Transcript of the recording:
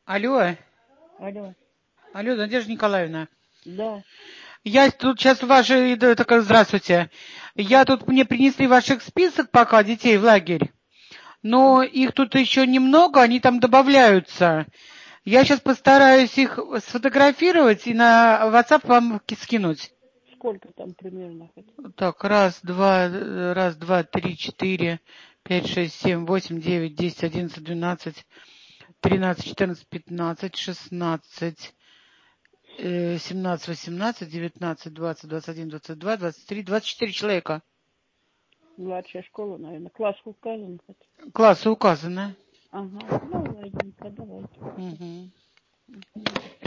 Алло, Алло, алло, Надежда Николаевна. да, Я тут сейчас здравствуйте. да, Мне принесли ваших список пока детей в лагерь, но их тут еще немного, они там добавляются. Я сейчас постараюсь их сфотографировать и на WhatsApp вам скинуть. сколько там примерно хоть? Так, раз, два, три, четыре, пять, шесть, семь, восемь, девять, десять, 11, 12, 13, 14, 15, 16. 17, 18, 19, 20, 21, 22, 23, 24 человека. Младшая школа, наверное. Класс указан хоть? Классы указаны. Ага, ну, ладненько, давайте. Мгм.